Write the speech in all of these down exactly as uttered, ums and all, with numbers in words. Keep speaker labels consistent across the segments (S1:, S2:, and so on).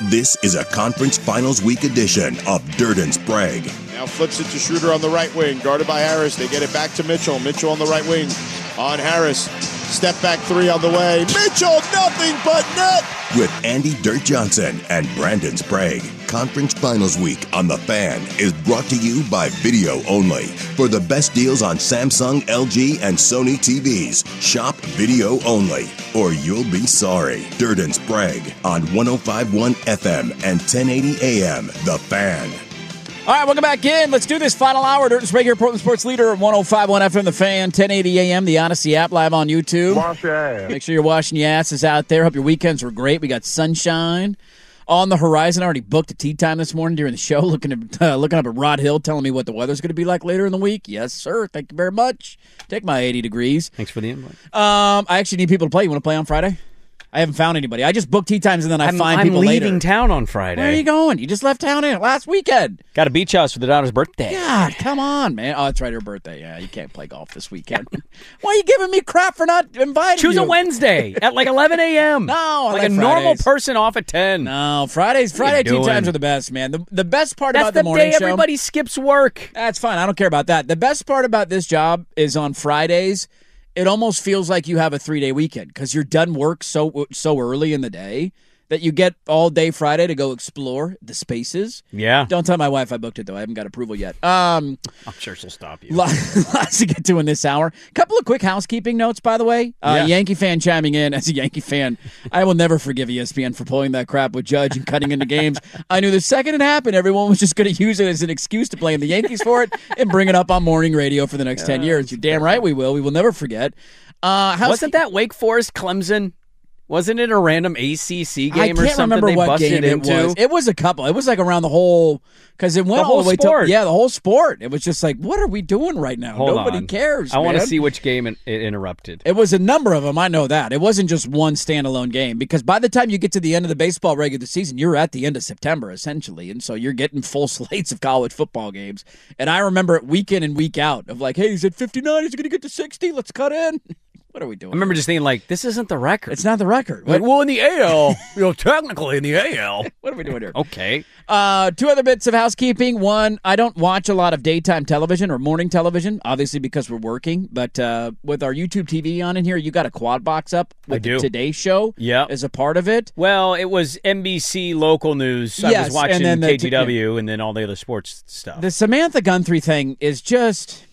S1: This is a conference finals week edition of Dirt and Sprague.
S2: Now flips it to Schroeder on the right wing, guarded by Harris. They get it back to Mitchell. Mitchell on the right wing on Harris. Step back three on the way. Mitchell, nothing but net.
S1: With Andy Dirt Johnson and Brandon Sprague. Conference Finals Week on The Fan is brought to you by Video Only. For the best deals on Samsung, L G, and Sony T Vs, shop Video Only, or you'll be sorry. Dirt and Sprague on one oh five point one F M and ten eighty A M. The Fan.
S3: All right, welcome back in. Let's do this final hour. Dirt and Sprague here, Portland Sports Leader, one oh five point one F M, The Fan, ten eighty A M, the Odyssey app, live on YouTube.
S4: Wash your ass.
S3: Make sure you're washing your asses out there. Hope your weekends were great. We got sunshine on the horizon. I already booked a tea time this morning during the show, looking at uh, looking up at Rod Hill, telling me what the weather's going to be like later in the week. Yes, sir. Thank you very much. Take my eighty degrees.
S5: Thanks for the invite.
S3: Um, I actually need people to play. You want to play on Friday? I haven't found anybody. I just booked tea times and then I
S5: I'm,
S3: find
S5: I'm
S3: people later.
S5: leaving town on Friday.
S3: Where are you going? You just left town in last weekend.
S5: Got a beach house for the daughter's birthday.
S3: God, come on, man. Oh, that's right, her birthday. Yeah, you can't play golf this weekend. Why are you giving me crap for not inviting
S5: Choose
S3: you?
S5: a Wednesday at like eleven A M
S3: No, I
S5: like,
S3: like
S5: a normal
S3: Fridays.
S5: person off at ten.
S3: No, Fridays. Friday
S5: you
S3: tea
S5: doing?
S3: times are the best, man. The the best part
S5: That's
S3: about
S5: the,
S3: the morning
S5: day
S3: show.
S5: everybody skips work.
S3: That's fine. I don't care about that. The best part about this job is on Fridays. It almost feels like you have a three day weekend because you're done work so so early in the day that you get all day Friday to go explore the spaces.
S5: Yeah.
S3: Don't tell my wife I booked it, though. I haven't got approval yet. Um,
S5: I'm sure she'll stop you.
S3: Lots, lots to get to in this hour. Couple of quick housekeeping notes, by the way. Uh,
S5: Yeah.
S3: Yankee fan chiming in. As a Yankee fan, I will never forgive E S P N for pulling that crap with Judge and cutting into games. I knew the second it happened, everyone was just going to use it as an excuse to blame the Yankees for it and bring it up on morning radio for the next ten years. You're damn right we will. We will never forget. Uh, house-
S5: Wasn't that Wake Forest Clemson? Wasn't it a random A C C game
S3: I
S5: or
S3: can't
S5: something
S3: remember
S5: they
S3: what
S5: busted
S3: game it
S5: into?
S3: was. It was a couple. It was like around the whole because it went
S5: The
S3: all
S5: whole
S3: the way
S5: sport.
S3: to yeah the whole sport. It was just like, what are we doing right now?
S5: Hold
S3: Nobody
S5: on.
S3: cares.
S5: I want to
S3: man.
S5: see which game it, it interrupted.
S3: It was a number of them. I know that. It wasn't just one standalone game because by the time you get to the end of the baseball regular season, you're at the end of September, essentially. And so you're getting full slates of college football games. And I remember it week in and week out of like, hey, he's at fifty-nine. Is he going to get to sixty? Let's cut in. What are we doing?
S5: I remember just thinking, like, this isn't the record.
S3: It's not the record.
S5: like,
S3: What,
S5: well, in the A L, you know, technically in the A L.
S3: what are we doing here?
S5: Okay.
S3: Uh, two other bits of housekeeping. One, I don't watch a lot of daytime television or morning television, obviously because we're working. But uh, with our YouTube T V on in here, you got a quad box up with
S5: I do.
S3: the Today Show
S5: Yep.
S3: as a part of it.
S5: Well, it was N B C local news. I
S3: Yes,
S5: was watching
S3: and then the
S5: K
S3: t-
S5: G W and then all the other sports stuff.
S3: The Samantha Guthrie thing is just,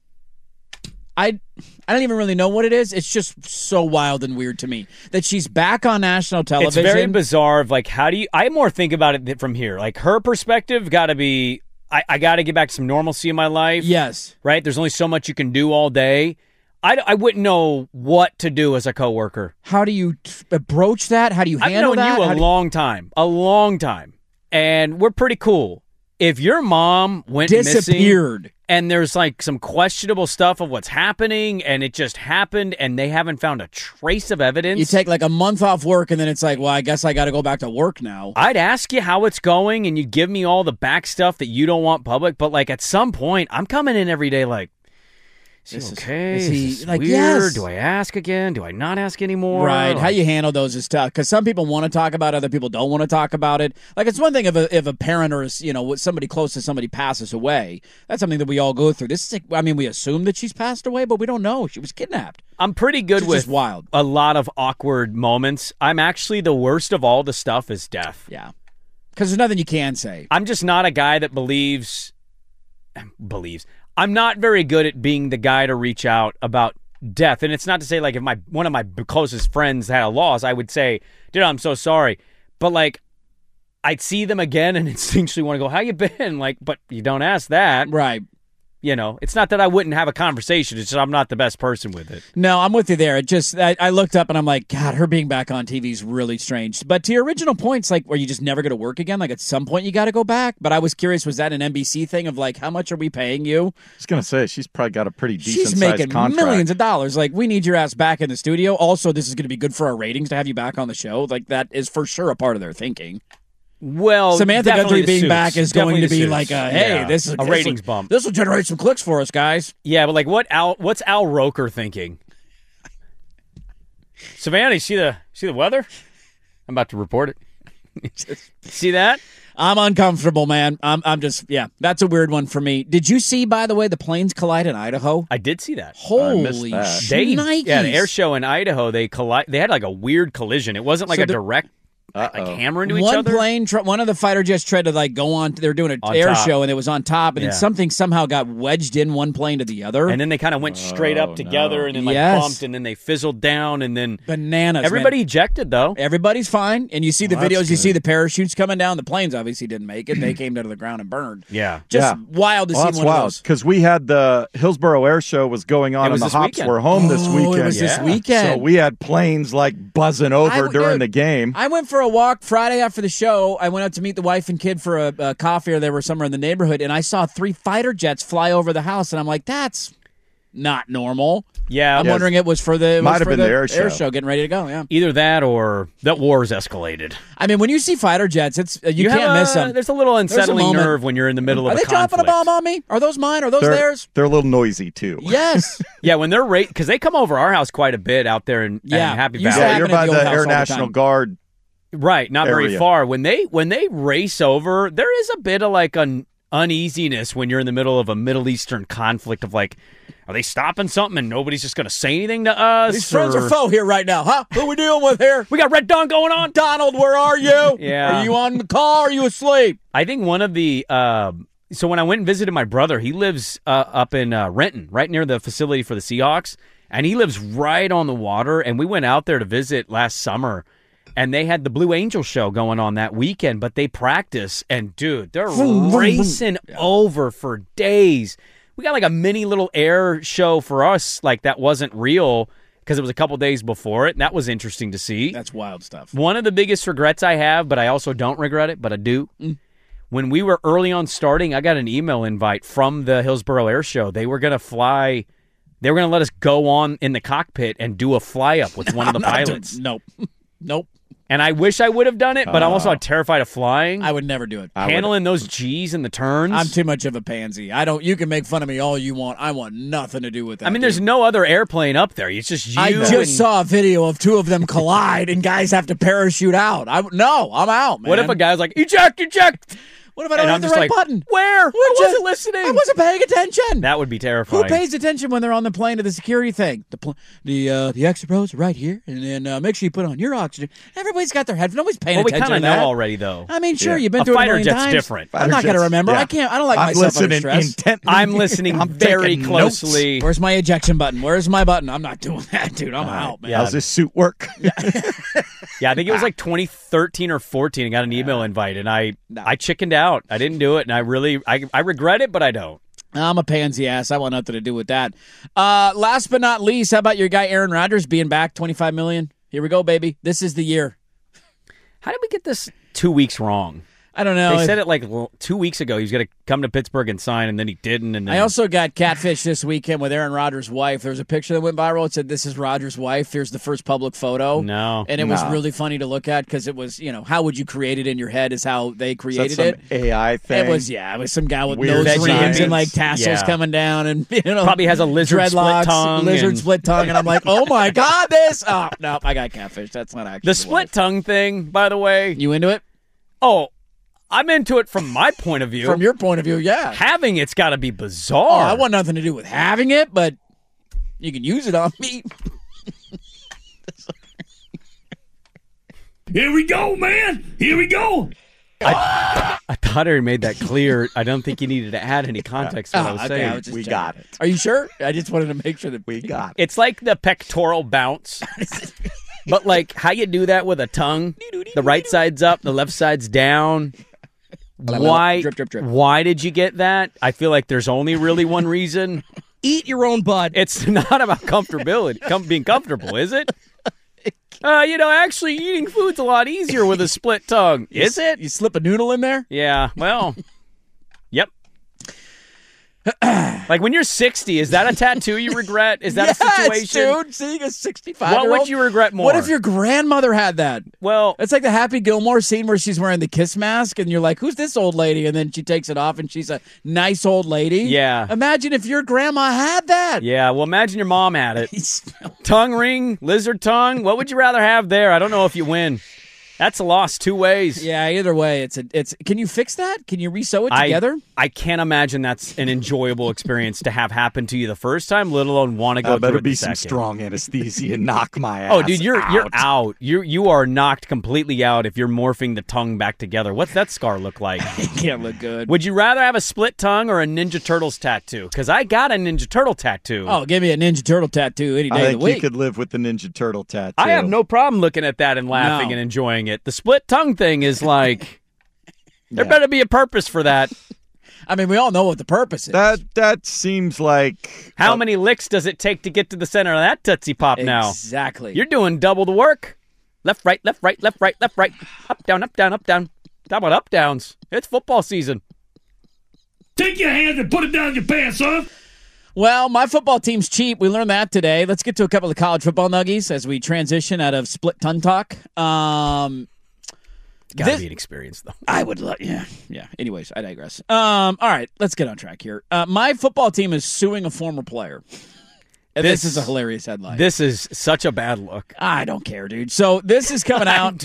S3: I, I don't even really know what it is. It's just so wild and weird to me that she's back on national
S5: It's
S3: television.
S5: very bizarre of like, how do you, I more think about it from here. Like her perspective got to be, I, I got to get back to some normalcy in my life.
S3: Yes.
S5: Right? There's only so much you can do all day. I, I wouldn't know what to do as a coworker.
S3: How do you t- broach that? How do you
S5: I've
S3: handle
S5: known
S3: that?
S5: you
S3: How
S5: a
S3: do-
S5: long time, a long time, and we're pretty cool. If your mom went missing
S3: disappeared.
S5: and there's like some questionable stuff of what's happening and it just happened and they haven't found a trace of evidence,
S3: You take like a month off work and then it's like, well, I guess I got to go back to work now.
S5: I'd ask you how it's going and you'd give me all the back stuff that you don't want public. But like at some point, I'm coming in every day like, is
S3: This
S5: he
S3: is-
S5: okay?
S3: is
S5: Is,
S3: he-
S5: this
S3: like,
S5: weird?
S3: yes.
S5: Do I ask again? Do I not ask anymore?
S3: Right. How
S5: Like-
S3: you handle those is tough because some people want to talk about it, other people don't want to talk about it. Like it's one thing if a if a parent or you know somebody close to somebody passes away. That's something that we all go through. This is like, I mean, we assume that she's passed away, but we don't know. She was kidnapped.
S5: I'm pretty good
S3: It's
S5: with
S3: just wild.
S5: a lot of awkward moments. I'm actually the worst of all the stuff is death.
S3: Yeah. Because there's nothing you can say.
S5: I'm just not a guy that believes believes. I'm not very good at being the guy to reach out about death. And it's not to say like if my one of my closest friends had a loss, I would say, dude, I'm so sorry. But like I'd see them again and instinctually want to go, how you been? Like, but you don't ask that.
S3: Right.
S5: You know, it's not that I wouldn't have a conversation. It's just I'm not the best person with it.
S3: No, I'm with you there. It just I, I looked up and I'm like, God, her being back on T V is really strange. But to your original points, like, were you just never going to work again? Like, at some point you got to go back. But I was curious, was that an N B C thing of like, how much are we paying you?
S4: I was going to say, she's probably got a pretty decent
S3: She's making
S4: contract.
S3: millions of dollars. Like, we need your ass back in the studio. Also, this is going to be good for our ratings to have you back on the show. Like, that is for sure a part of their thinking.
S5: Well,
S3: Samantha
S5: definitely
S3: Guthrie
S5: the
S3: being
S5: suits.
S3: back is
S5: Definitely
S3: going to
S5: the
S3: be
S5: suits.
S3: like, a, hey,
S5: Yeah.
S3: this is
S5: a ratings bump.
S3: This will generate some clicks for us, guys.
S5: Yeah, but like, what Al? What's Al Roker thinking? Savannah, you see the see the weather? I'm about to report it. See that?
S3: I'm uncomfortable, man. I'm I'm just yeah. That's a weird one for me. Did you see, by the way, the planes collide in Idaho?
S5: I did see that.
S3: Holy
S4: that.
S5: They,
S3: shnikes.
S5: yeah, the air show in Idaho, they colli- They had like a weird collision. It wasn't like
S3: So
S5: a
S3: the-
S5: direct
S4: Uh-oh.
S5: like hammer into each
S3: One
S5: other.
S3: plane, tr- one of the fighter jets tried to like go on. They were doing an
S5: On
S3: air
S5: top.
S3: show, and it was on top, and
S5: Yeah.
S3: then something somehow got wedged in one plane to the other.
S5: And then they kind of went straight up
S4: Oh,
S5: together
S4: no.
S5: and then like
S3: Yes.
S5: bumped and then they fizzled down and then
S3: Bananas.
S5: everybody
S3: man.
S5: ejected though.
S3: Everybody's fine, and you see the
S4: Well,
S3: videos.
S4: that's
S3: You see
S4: good.
S3: the parachutes coming down. The planes obviously didn't make it. They came down to the ground and burned.
S5: Yeah.
S3: Just
S4: Yeah.
S3: wild to
S4: Well,
S3: see
S4: that's
S3: one of
S4: wild
S3: those.
S4: because we had the Hillsboro Air Show was going on
S5: It was
S4: and the
S5: this
S4: Hops
S5: weekend.
S4: were home this
S3: Oh,
S4: weekend.
S3: it was this
S5: Yeah.
S3: weekend.
S4: So we had planes like buzzing over
S3: I-
S4: during
S3: dude,
S4: the game.
S3: I went for a walk Friday after the show. I went out to meet the wife and kid for a, a coffee, or they were somewhere in the neighborhood, and I saw three fighter jets fly over the house, and I'm like, that's not normal.
S5: Yeah.
S3: I'm
S4: Yes.
S3: wondering it was for the it was
S4: Might have
S3: for
S4: been the air show.
S3: getting ready to go. Yeah,
S5: Either that or that war's escalated.
S3: I mean, when you see fighter jets, it's uh, you,
S5: have
S3: can't
S5: a-
S3: miss them.
S5: There's a little
S3: a
S5: unsettling
S3: moment.
S5: nerve when you're in the middle
S3: Are
S5: of
S3: they
S5: a conflict.
S3: dropping a bomb on me? Are those mine? Are those
S4: They're,
S3: theirs?
S4: they're a little noisy too.
S3: Yes.
S5: Yeah, when they're right because they come over our house quite a bit out there in,
S3: Yeah.
S5: in Happy
S3: You
S5: Valley.
S3: said-
S4: Yeah, you're
S3: happened at
S4: by
S3: the
S4: the
S3: old house
S4: Air
S3: all the
S4: National
S3: time.
S4: Guard.
S5: Right, not very
S4: area.
S5: far. When they when they race over, there is a bit of like an uneasiness when you're in the middle of a Middle Eastern conflict of like, are they stopping something and nobody's just going to say anything to us?
S3: These friends
S5: or-
S3: are foe here right now, huh? Who we dealing with here?
S5: We got Red Dawn going on.
S3: Donald, where are you?
S5: Yeah.
S3: Are you on the call? Or are you asleep?
S5: I think one of the uh, so when I went and visited my brother, he lives uh, up in uh, Renton, right near the facility for the Seahawks, and he lives right on the water. And we went out there to visit last summer, and they had the Blue Angel show going on that weekend. But they practice, and dude, they're racing over for days. We got like a mini little air show for us, like that wasn't real because it was a couple days before it, and that was interesting to see.
S3: That's wild stuff.
S5: One of the biggest regrets I have, but I also don't regret it, but I do.
S3: Mm.
S5: When we were early on starting, I got an email invite from the Hillsboro Air Show. They were going to fly, they were going to let us go on in the cockpit and do a fly up with one of the
S3: I'm not
S5: pilots.
S3: doing- nope. Nope.
S5: And I wish I would have done it, but I'm also terrified of flying.
S3: I would never do it.
S5: Handling those G's and the turns.
S3: I'm too much of a pansy. I don't. You can make fun of me all you want. I want nothing to do with that.
S5: I mean, there's
S3: dude.
S5: no other airplane up there. It's just you.
S3: I
S5: and-
S3: just saw a video of two of them collide, and guys have to parachute out. I no, I'm out, man.
S5: What if a guy's like, eject, eject?
S3: What if I don't
S5: and
S3: hit
S5: I'm
S3: the
S5: just
S3: right
S5: like,
S3: button?
S5: Where? I
S3: Would
S5: wasn't
S3: you-
S5: listening.
S3: I wasn't paying attention.
S5: That would be terrifying.
S3: Who pays attention when they're on the plane to the security thing? The pl- the uh, the exit rows are right here, and then uh, make sure you put on your oxygen. Everybody's got their headphones. Nobody's paying
S5: Well, we
S3: attention
S5: kind
S3: to
S5: of
S3: that.
S5: know already, though.
S3: I mean, sure,
S4: Yeah.
S3: you've been
S5: A
S3: through it a
S5: fighter
S3: million
S5: jet's
S3: times.
S5: different.
S3: I'm not going to remember.
S4: Yeah.
S3: I can't. I don't like
S4: I'm
S3: myself under
S4: listening
S3: stress.
S4: intently.
S5: I'm listening
S4: I'm
S5: very
S4: taking
S5: closely.
S4: notes.
S3: Where's my ejection button? Where's my button? I'm not doing that, dude. I'm out, man.
S5: Yeah.
S4: How's this suit work?
S5: Yeah, I think it was like twenty thirteen or fourteen. I got an email invite, and I
S3: No.
S5: I chickened out. I didn't do it, and I really I I regret it, but I don't.
S3: I'm a pansy ass. I want nothing to do with that. Uh, last but not least, how about your guy Aaron Rodgers being back, twenty-five million dollars? Here we go, baby. This is the year.
S5: How did we get this two weeks wrong?
S3: I don't know.
S5: They
S3: if-
S5: said it like l- two weeks ago. He was going to come to Pittsburgh and sign, and then he didn't. And then
S3: I also got catfish this weekend with Aaron Rodgers' wife. There was a picture that went viral. It said, "This is Rodgers' wife." Here's the first public photo.
S5: No.
S3: And it was
S4: No.
S3: really funny to look at because it was, you know, how would you create it in your head is how they
S4: Is that
S3: created
S4: some
S3: it.
S4: A I thing?
S3: It was, yeah, it was some guy with
S4: Weird
S3: nose
S5: veggie
S3: rings
S5: hippie.
S3: and like tassels
S5: Yeah.
S3: coming down and, you know,
S5: Probably has a lizard split
S3: dreadlocks,
S5: tongue
S3: lizard
S5: and-
S3: split tongue. And I'm like, oh my God, this. Oh, no, I got catfish. That's not actually
S5: the split tongue thing, by the way.
S3: You into it?
S5: Oh, I'm into it from my point of view.
S3: From your point of view, yeah.
S5: Having it's got to be
S3: Oh,
S5: bizarre.
S3: I want nothing to do with having it, but you can use it on me.
S6: Here we go, man. Here we go.
S5: I thought I made that clear. I don't think you needed to add any context to what I was
S3: Oh, okay,
S5: saying.
S3: I was just
S4: We
S3: checking.
S4: got it.
S3: Are you sure? I just wanted to make sure that
S4: We got it.
S5: It's like the pectoral bounce. But like how you do that with a tongue, the right side's up, the left side's down. Why?
S3: Drip, drip, drip.
S5: Why did you get that? I feel like there's only really one reason.
S3: Eat your own bud.
S5: It's not about comfortability, com- being comfortable, is it? Uh, you know, actually eating food's a lot easier with a split tongue. Is it?
S3: You slip a noodle in there?
S5: Yeah. Well. Yep. Like when you're sixty, is that a tattoo you regret? Is that
S3: yes,
S5: a situation?
S3: dude. Seeing a sixty-five
S5: What
S3: year old.
S5: would you regret more?
S3: What if your grandmother had that?
S5: Well,
S3: It's like the Happy Gilmore scene where she's wearing the kiss mask, and you're like, "Who's this old lady?" And then she takes it off, and she's a nice old lady.
S5: Yeah.
S3: Imagine if your grandma had that.
S5: yeah. Well, imagine your mom had it.
S3: He smelled-
S5: Tongue ring, lizard tongue. What would you rather have there? I don't know if you win. That's a loss two ways.
S3: Yeah, either way, it's a it's. Can you fix that? Can you re-sew it together?
S5: I, I can't imagine that's an enjoyable experience to have happen to you the first time, let alone want to go
S4: uh,
S5: through
S4: better
S5: it
S4: be
S5: the
S4: some
S5: second.
S4: strong anesthesia and knock my ass.
S5: Oh, dude, you're
S4: out.
S5: you're out. You you are knocked completely out if you're morphing the tongue back together. What's that scar look like?
S3: It can't look good.
S5: Would you rather have a split tongue or a Ninja Turtles tattoo? Because I got a Ninja Turtle tattoo.
S3: Oh, give me a Ninja Turtle tattoo any day
S4: I
S3: of
S4: think
S3: the week.
S4: you could live with the Ninja Turtle tattoo.
S5: I have no problem looking at that and laughing
S3: No.
S5: and enjoying it. The split tongue thing is like, there
S4: Yeah.
S5: better be a purpose for that.
S3: I mean, we all know what the purpose is.
S4: That that seems like
S5: How
S4: uh,
S5: many licks does it take to get to the center of that Tootsie Pop now?
S3: Exactly.
S5: You're doing double the work. Left, right, left, right, left, right, left, right. Up, down, up, down, up, down. How about up, downs? It's football season.
S6: Take your hands and put it down your pants, son.
S3: Well, my football team's cheap. We learned that today. Let's get to a couple of college football nuggies as we transition out of split tongue talk. Um,
S5: It's got to
S3: This-
S5: be an experience, though.
S3: I would love, yeah, yeah. Anyways, I digress. Um, all right, let's get on track here. Uh, my football team is suing a former player. And this,
S5: This-
S3: is a hilarious headline.
S5: This is such a bad look.
S3: I don't care, dude. So this is coming out.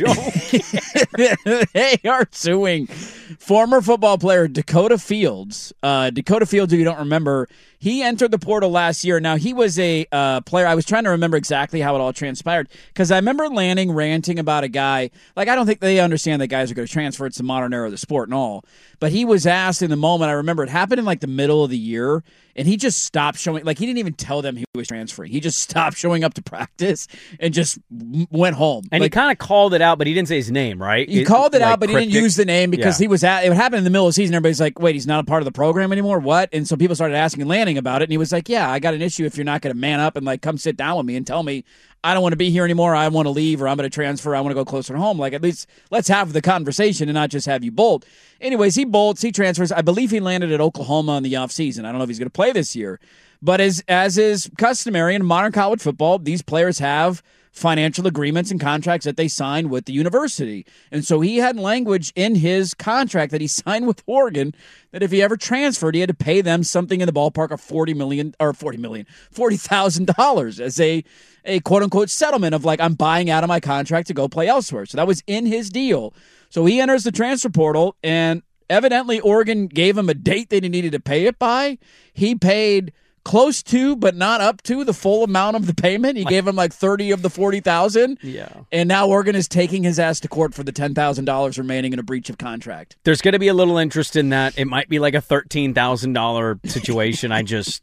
S3: They are suing former football player Dakota Fields. Uh, Dakota Fields, if you don't remember, he entered the portal last year. Now, he was a uh, player. I was trying to remember exactly how it all transpired because I remember Lanning ranting about a guy. Like, I don't think they understand that guys are going to transfer. It's the modern era of the sport and all. But he was asked in the moment. I remember it happened in like the middle of the year, and he just stopped showing. Like, he didn't even tell them he was transferring. He just stopped showing up to practice and just w- went home.
S5: And
S3: like,
S5: he kind of called it out, but he didn't say his name, right?
S3: He called it
S5: like
S3: out, but he didn't
S5: cryptic?
S3: use the name because
S5: Yeah.
S3: he was at. It happened in the middle of the season. Everybody's like, "Wait, he's not a part of the program anymore." What? And so people started asking Lanning about it, and he was like, "Yeah, I got an issue. If you're not going to man up and like come sit down with me and tell me I don't want to be here anymore, I want to leave, or I'm going to transfer, I want to go closer to home. Like at least let's have the conversation and not just have you bolt." Anyways, he bolts, he transfers. I believe he landed at Oklahoma in the offseason. I don't know if he's going to play this year, but as as is customary in modern college football, these players have financial agreements and contracts that they sign with the university. And so he had language in his contract that he signed with Oregon that if he ever transferred, he had to pay them something in the ballpark of forty million or forty million, forty thousand dollars as a, a quote unquote settlement of like, I'm buying out of my contract to go play elsewhere. So that was in his deal. So he enters the transfer portal, and evidently Oregon gave him a date that he needed to pay it by. He paid close to, but not up to the full amount of the payment. He gave him like thirty of the forty thousand.
S5: Yeah.
S3: And now Oregon is taking his ass to court for the ten thousand dollars remaining in a breach of contract.
S5: There's going to be a little interest in that. It might be like a thirteen thousand dollars situation. I just...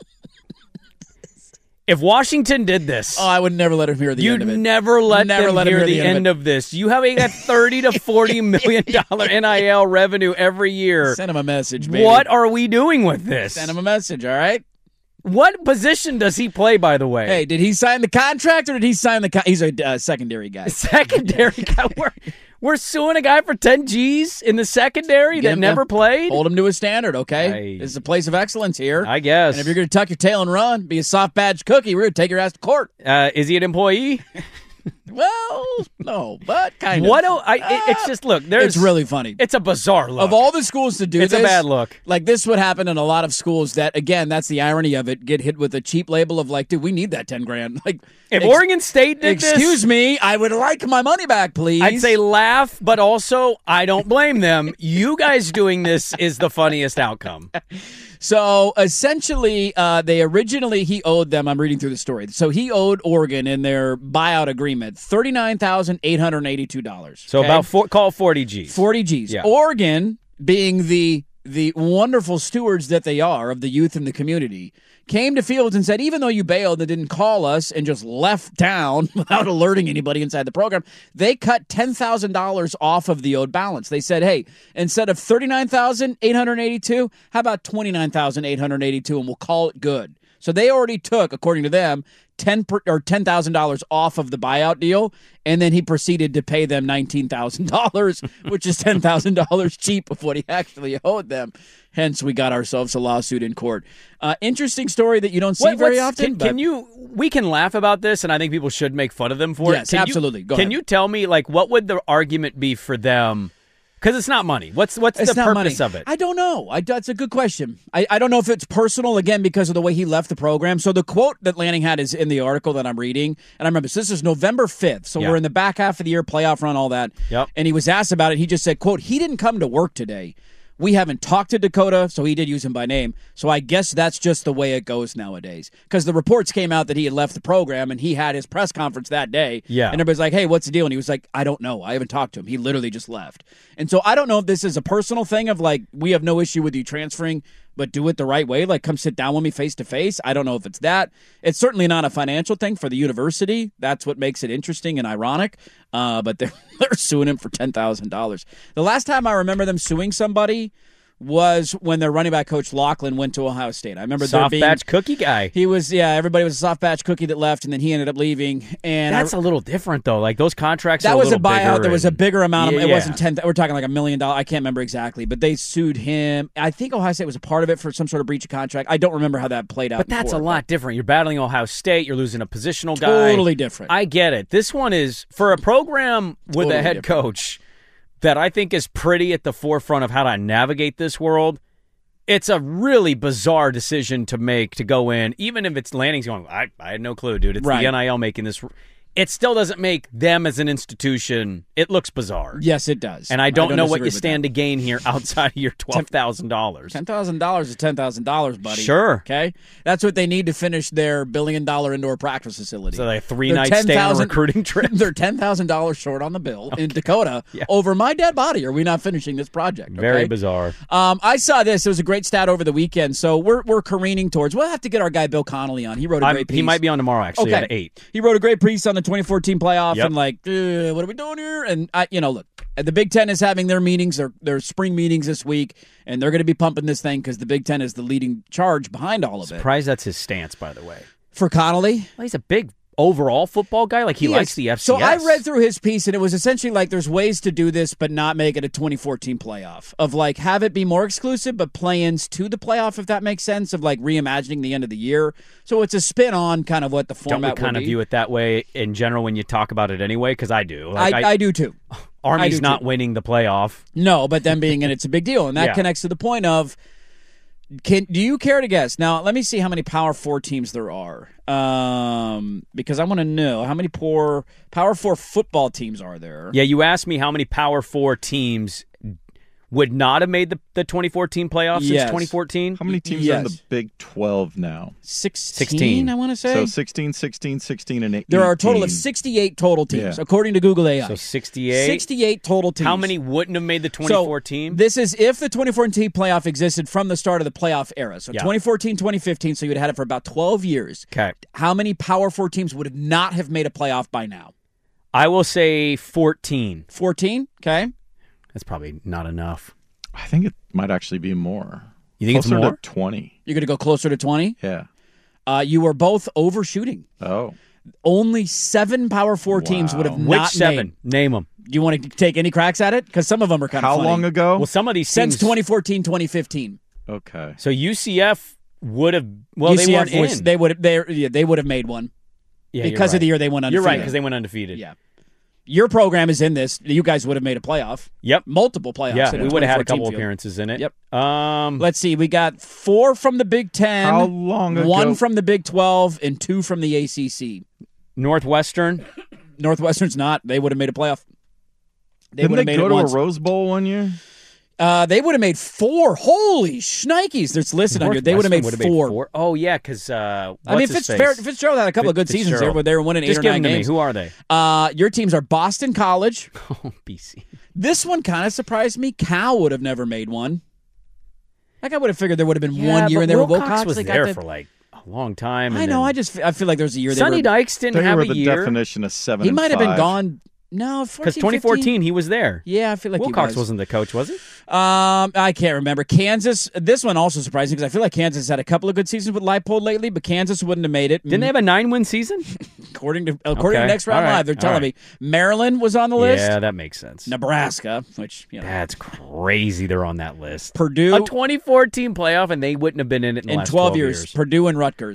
S5: If Washington did this...
S3: Oh, I would never let him hear the
S5: You'd
S3: end of it.
S5: never let
S3: Never
S5: them
S3: let him
S5: hear,
S3: hear
S5: the,
S3: the end
S5: end
S3: of
S5: of this. You have a thirty to forty million dollar N I L revenue every year.
S3: Send him a message, baby.
S5: What are we doing with this?
S3: Send him a message, all right?
S5: What position does he play, by the way?
S3: Hey, did he sign the contract or did he sign the con- He's a uh, secondary guy.
S5: Secondary guy. We're, we're suing a guy for ten G's in the secondary
S3: Give
S5: that
S3: him
S5: never
S3: the-
S5: played?
S3: Hold him to his standard, okay?
S5: Hey.
S3: This is a place of excellence here.
S5: I guess.
S3: And if you're going to tuck your tail and run, be a soft badge cookie, we're going to take your ass to court.
S5: Uh, is he an employee?
S3: Well, no, but kind
S5: What?
S3: of.
S5: Do, I, it- it's just, look, there's...
S3: It's really funny.
S5: It's a bizarre look.
S3: Of all the schools to do
S5: It's
S3: this,
S5: a bad look.
S3: Like this would happen in a lot of schools that, again, that's the irony of it, get hit with a cheap label of like, dude, we need that ten grand. Like,
S5: If
S3: ex-
S5: Oregon State did this...
S3: excuse me, I would like my money back, please.
S5: I'd say laugh, but also I don't blame them. You guys doing this is the funniest outcome.
S3: So essentially, uh, they originally he owed them. I'm reading through the story. So he owed Oregon in their buyout agreement thirty nine thousand eight hundred eighty two dollars.
S5: So about four, call it forty G's.
S3: forty G's.
S5: Yeah.
S3: Oregon, being the the wonderful stewards that they are of the youth in the community, came to Fields and said, even though you bailed and didn't call us and just left town without alerting anybody inside the program, they cut ten thousand dollars off of the owed balance. They said, hey, instead of thirty-nine thousand eight hundred eighty-two dollars, how about twenty-nine thousand eight hundred eighty-two dollars and we'll call it good. So they already took, according to them, ten per, or ten thousand dollars off of the buyout deal, and then he proceeded to pay them nineteen thousand dollars, which is ten thousand dollars cheap of what he actually owed them. Hence, we got ourselves a lawsuit in court. Uh, interesting story that you don't see
S5: What-
S3: very
S5: what's-
S3: often.
S5: Can,
S3: but
S5: can you? We can laugh about this, and I think people should make fun of them for
S3: Yes,
S5: it. Can you-
S3: absolutely. Go
S5: can
S3: ahead.
S5: you tell me, like, what would the argument be for them? Because it's not money. What's what's
S3: It's
S5: the
S3: not
S5: purpose
S3: money.
S5: of it?
S3: I don't know. I, that's a good question. I, I don't know if it's personal, again, because of the way he left the program. So the quote that Lanning had is in the article that I'm reading. And I remember, so this is November fifth. So
S5: Yeah.
S3: we're in the back half of the year, playoff run, all that.
S5: Yep.
S3: And he was asked about it. He just said, quote, he didn't come to work today. We haven't talked to Dakota, so he did use him by name. So I guess that's just the way it goes nowadays. Because the reports came out that he had left the program, and he had his press conference that day.
S5: Yeah.
S3: And everybody's like, hey, what's the deal? And he was like, I don't know. I haven't talked to him. He literally just left. And so I don't know if this is a personal thing of like, we have no issue with you transferring, but do it the right way. Like, come sit down with me face to face. I don't know if it's that. It's certainly not a financial thing for the university. That's what makes it interesting and ironic. Uh, but they're, they're suing him for ten thousand dollars. The last time I remember them suing somebody was when their running back coach Lachlan went to Ohio State. I remember there
S5: Soft
S3: being,
S5: batch cookie guy.
S3: He was, yeah, everybody was a soft batch cookie that left, and then he ended up leaving. And
S5: That's
S3: I,
S5: a little different, though. Like, those contracts
S3: that
S5: are
S3: was a
S5: little
S3: buyout.
S5: bigger
S3: There was a
S5: and-
S3: bigger amount of
S5: Yeah,
S3: it.
S5: yeah.
S3: Wasn't ten. We're talking like a million dollars. I can't remember exactly, but they sued him. I think Ohio State was a part of it for some sort of breach of contract. I don't remember how that played out.
S5: But that's
S3: before,
S5: a lot different. You're battling Ohio State. You're losing a positional guy.
S3: Totally different.
S5: I get it. This one is for a program with
S3: Totally
S5: a head
S3: different.
S5: coach that I think is pretty at the forefront of how to navigate this world. It's a really bizarre decision to make to go in, even if it's Lanning's going, I, I had no clue, dude. It's
S3: Right.
S5: the N I L making this. It still doesn't make them as an institution. It looks bizarre.
S3: Yes, it does.
S5: And I don't, know what
S3: disagree
S5: you
S3: with
S5: stand to gain here outside of your twelve thousand dollars.
S3: that. ten thousand dollars is ten thousand dollars, buddy.
S5: Sure.
S3: Okay, that's what they need to finish their billion dollar indoor practice facility.
S5: So, like, a three
S3: They're
S5: night stay on a
S3: ten thousand
S5: recruiting trip?
S3: They're ten thousand dollars short on the bill in Dakota over my dead body. Are we not finishing this project?
S5: Very
S3: okay?
S5: bizarre.
S3: Um, I saw this. It was a great stat over the weekend. So we're we're careening towards. We'll have to get our guy Bill Connolly on. He wrote a
S5: I'm-
S3: great piece.
S5: he might be on tomorrow, actually,
S3: okay.
S5: at eight.
S3: He wrote a great piece on the twenty fourteen playoff
S5: Yep.
S3: and like, uh, what are we doing here? And I, you know, look, the Big Ten is having their meetings, their their spring meetings this week, and they're going to be pumping this thing because the Big Ten is the leading charge behind all of it.
S5: Surprised that's his stance, by the way.
S3: For Connolly,
S5: Well, he's a big overall football guy. Like, he, likes
S3: is.
S5: the F C S.
S3: So I read through his piece, and it was essentially like there's ways to do this, but not make it a twenty fourteen playoff. Of like have it be more exclusive, but play-ins to the playoff, if that makes sense. Of like reimagining the end of the year. So it's a spin on kind of what the
S5: Don't we
S3: format
S5: kind
S3: would
S5: of
S3: be.
S5: view it that way in general when you talk about it anyway? Because I do. Like,
S3: I, I do too.
S5: Army's
S3: I do
S5: not
S3: too.
S5: winning the playoff.
S3: No, but them being in it's a big deal, and that
S5: Yeah.
S3: connects to the point of. Can do you care to guess? Now, let me see how many Power Four teams there are, um, because I want to know how many poor Power Four football teams are there.
S5: Yeah, you asked me how many Power Four teams would not have made the, the twenty fourteen playoffs
S3: Yes.
S5: since twenty fourteen.
S4: How many teams are in
S3: Yes.
S4: the Big twelve now?
S3: sixteen,
S5: sixteen.
S3: I want to say.
S4: So sixteen, sixteen, sixteen, and eighteen.
S3: There are a total of sixty-eight total teams,
S4: Yeah.
S3: according to Google A I.
S5: So sixty-eight.
S3: sixty-eight total teams.
S5: How many wouldn't have made the twenty fourteen?
S3: So this is if the twenty fourteen playoff existed from the start of the playoff era. So
S5: Yeah.
S3: twenty fourteen, twenty fifteen, so you would have had it for about twelve years.
S5: Okay.
S3: How many Power Four teams would have not have made a playoff by now?
S5: I will say fourteen.
S3: fourteen, okay.
S5: That's probably not enough.
S4: I think it might actually be more.
S5: You think
S4: Closer
S5: it's more?
S4: to twenty.
S3: You're going to go closer to twenty?
S4: Yeah.
S3: Uh, you were both overshooting.
S4: Oh.
S3: Only seven Power Four teams would have
S4: Wow.
S3: not
S5: Which seven?
S3: made.
S5: Name them.
S3: Do you want to take any cracks at it? Because some of them are kind of
S4: How
S3: funny.
S4: long ago?
S5: Well, some of these
S3: Since
S5: teams.
S3: twenty fourteen, twenty fifteen.
S4: Okay.
S5: So U C F would have. Well,
S3: U C F
S5: they weren't
S3: was-
S5: in.
S3: They would have. They yeah, they would have made one
S5: Yeah, you're
S3: because of
S5: right.
S3: the year they went
S5: You're
S3: undefeated.
S5: right because they went undefeated.
S3: Yeah. Your program is in this. You guys would have made a playoff.
S5: Yep.
S3: Multiple playoffs.
S5: Yeah,
S3: in
S5: we would have had a
S3: twenty fourteen
S5: couple
S3: field.
S5: appearances in it.
S3: Yep.
S5: Um.
S3: Let's see. We got four from the Big Ten.
S4: How long ago?
S3: One from the Big twelve and two from the A C C.
S5: Northwestern.
S3: Northwestern's not. They would have made a playoff. They
S4: Didn't
S3: would
S4: they
S3: have made
S4: go
S3: it
S4: to
S3: once.
S4: a Rose Bowl one year?
S3: Uh, they would have made four. Holy shnikes! That's listed on here. They would have made,
S5: Northwestern
S3: four.
S5: would've Oh yeah, because uh,
S3: I mean,
S5: what's his
S3: Fitzgerald,
S5: face?
S3: Fitzgerald had a couple of good seasons there
S5: Fitzgerald.
S3: where they were winning eight
S5: Just
S3: or
S5: give
S3: nine
S5: them to
S3: games.
S5: me. Who are they?
S3: Uh, your teams are Boston College.
S5: Oh, B C.
S3: This one kind of surprised me. Cal would have never made one. Like I would have figured there would have been
S5: Yeah,
S3: one year
S5: but
S3: in there with
S5: Wilcox
S3: Wilcox.
S5: was
S3: They got
S5: there
S3: the-
S5: for like a long time.
S3: I
S5: and
S3: know.
S5: then
S3: I just I feel like there was a year.
S5: Sonny
S3: they were,
S5: Dykes didn't
S4: They
S5: have
S4: were
S5: a
S4: the
S5: year
S4: definition of seven
S3: He
S4: and
S3: might have been
S4: five.
S3: gone. No,
S5: because
S3: fourteen,
S5: twenty fourteen
S3: fifteen.
S5: he was there.
S3: Yeah, I feel like
S5: Wilcox
S3: he was.
S5: wasn't the coach, was he?
S3: Um, I can't remember. Kansas. This one also surprising because I feel like Kansas had a couple of good seasons with Leipold lately, but Kansas wouldn't have made it.
S5: Didn't they have a nine-win season?
S3: According to according
S5: Okay.
S3: to Next Round
S5: All right.
S3: Live, they're
S5: All
S3: telling
S5: right.
S3: me Maryland was on the list.
S5: Yeah, that makes sense.
S3: Nebraska, which you know,
S5: That's crazy. They're on that list.
S3: Purdue
S5: A twenty fourteen playoff, and they wouldn't have been in it in, the
S3: in
S5: last
S3: twelve years,
S5: years.
S3: Purdue and Rutgers.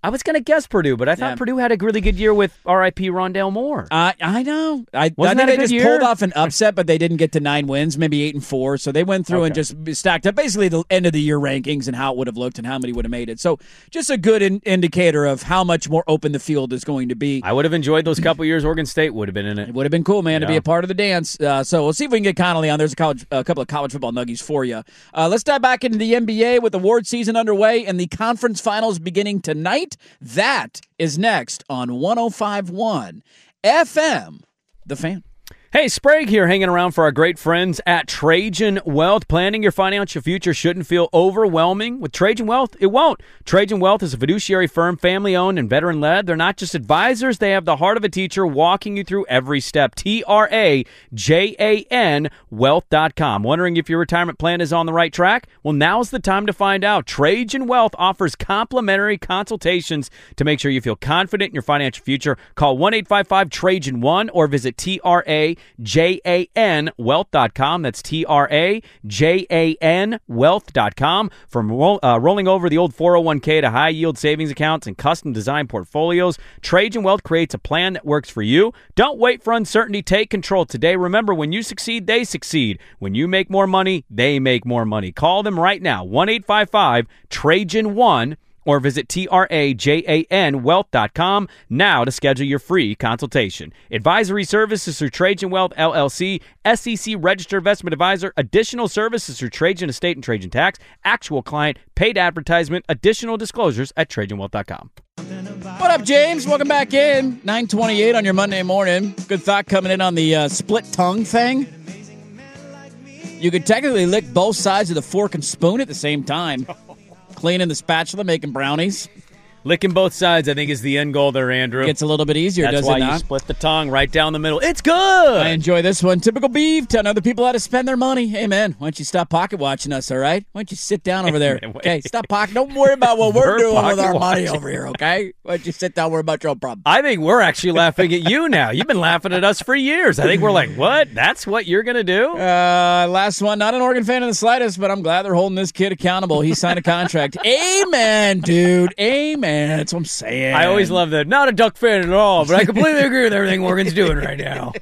S5: I was going to guess Purdue, but I thought
S3: Yeah.
S5: Purdue had a really good year with R I P Rondale Moore.
S3: Uh, I know. I, I
S5: Wasn't
S3: think
S5: that a
S3: they
S5: good
S3: just
S5: year?
S3: pulled off an upset, but they didn't get to nine wins, maybe eight and four. So they went through and
S5: Okay.
S3: just stacked up basically the end of the year rankings and how it would have looked and how many would have made it. So just a good in- indicator of how much more open the field is going to be.
S5: I would have enjoyed those couple years. Oregon State would have been in it.
S3: It would have been cool, man, to be
S5: Yeah.
S3: a part of the dance. Uh, so we'll see if we can get Connolly on. There's a, college, a couple of college football nuggies for you. Uh, let's dive back into the N B A with award season underway and the conference finals beginning tonight. That is next on one oh five point one F M, The Fan.
S5: Hey, Sprague here, hanging around for our great friends at Trajan Wealth. Planning your financial future shouldn't feel overwhelming. With Trajan Wealth, it won't. Trajan Wealth is a fiduciary firm, family-owned and veteran-led. They're not just advisors. They have the heart of a teacher walking you through every step. T R A J A N wealth dot com. Wondering if your retirement plan is on the right track? Well, now's the time to find out. Trajan Wealth offers complimentary consultations to make sure you feel confident in your financial future. Call one eight five five Trajan one or visit T R A J A N wealth dot com. That's T R A J A N wealth dot com. From roll, uh, rolling over the old four oh one k to high-yield savings accounts and custom-designed portfolios, Trajan Wealth creates a plan that works for you. Don't wait for uncertainty. Take control today. Remember, when you succeed, they succeed. When you make more money, they make more money. Call them right now, one eight five five Trajan one. Or visit T R A J A N wealth dot com now to schedule your free consultation. Advisory services through Trajan Wealth, L L C, S E C Registered Investment Advisor. Additional services through Trajan Estate and Trajan Tax. Actual client, paid advertisement. Additional disclosures at Trajan Wealth dot com.
S3: What up, James? Welcome back in. nine twenty-eight on your Monday morning. Good thought coming in on the uh, split tongue thing. You could technically lick both sides of the fork and spoon at the same time. Cleaning the spatula, making brownies.
S5: Licking both sides, I think, is the end goal there, Andrew.
S3: Gets a little bit easier,
S5: That's
S3: does
S5: why
S3: it
S5: you
S3: not?
S5: split the tongue right down the middle. It's good.
S3: I enjoy this one. Typical beef, telling other people how to spend their money. Hey, man, why don't you stop pocket watching us, all right? Why don't you sit down over there?
S5: Man, wait.
S3: Okay, stop pocket. Don't worry about what we're,
S5: We're
S3: doing with
S5: pocket
S3: our money
S5: watching.
S3: over here, okay? Why don't you sit down, worry about your own problem?
S5: I think we're actually laughing at you now. You've been laughing at us for years. I think we're like, what? That's what you're going to do?
S3: Uh, last one, not an Oregon fan in the slightest, but I'm glad they're holding this kid accountable. He signed a contract. Amen, dude. Amen. That's what I'm saying.
S5: I always love that. Not a Duck fan at all, but I completely agree with everything Oregon's doing right now.